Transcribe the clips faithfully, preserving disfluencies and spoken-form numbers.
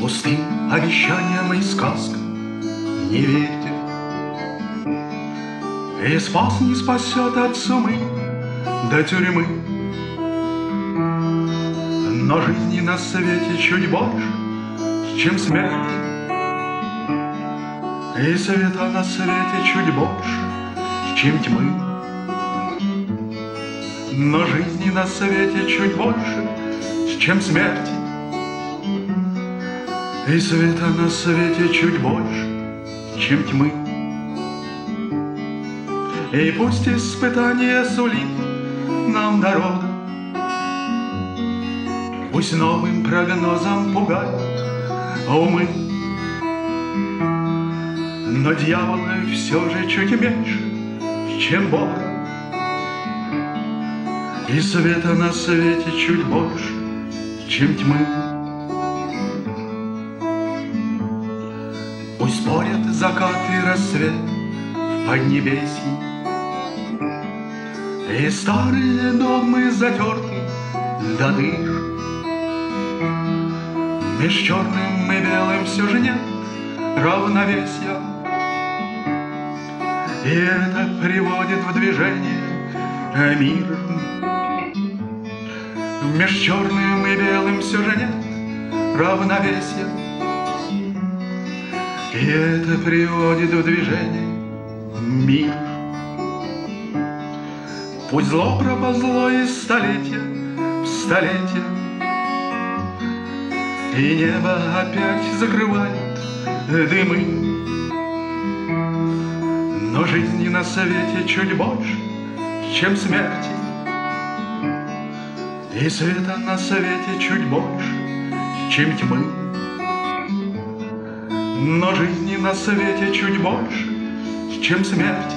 Пустым обещаниям и сказкам не верьте, и спас не спасет от сумы до тюрьмы. Но жизни на свете чуть больше, чем смерти, и света на свете чуть больше, чем тьмы. Но жизни на свете чуть больше, чем смерти, и света на свете чуть больше, чем тьмы. И пусть испытание сулит нам дорога, пусть новым прогнозом пугают умы, но дьявола все же чуть меньше, чем Бога, и света на свете чуть больше, чем тьмы. Пусть спорят закат и рассвет в поднебесье, и старые догмы затерты до дыр. Меж черным и белым все же нет равновесия, и это приводит в движение мир. Меж черным и белым все же нет равновесия, и это приводит в движение мир. Пусть зло проползло из столетия в столетие, и небо опять закрывает дымы, но жизни на свете чуть больше, чем смерти, и света на свете чуть больше, чем тьмы. Но жизни на свете чуть больше, чем смерти,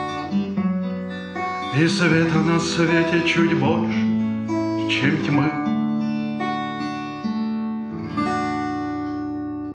и света на свете чуть больше, чем тьмы.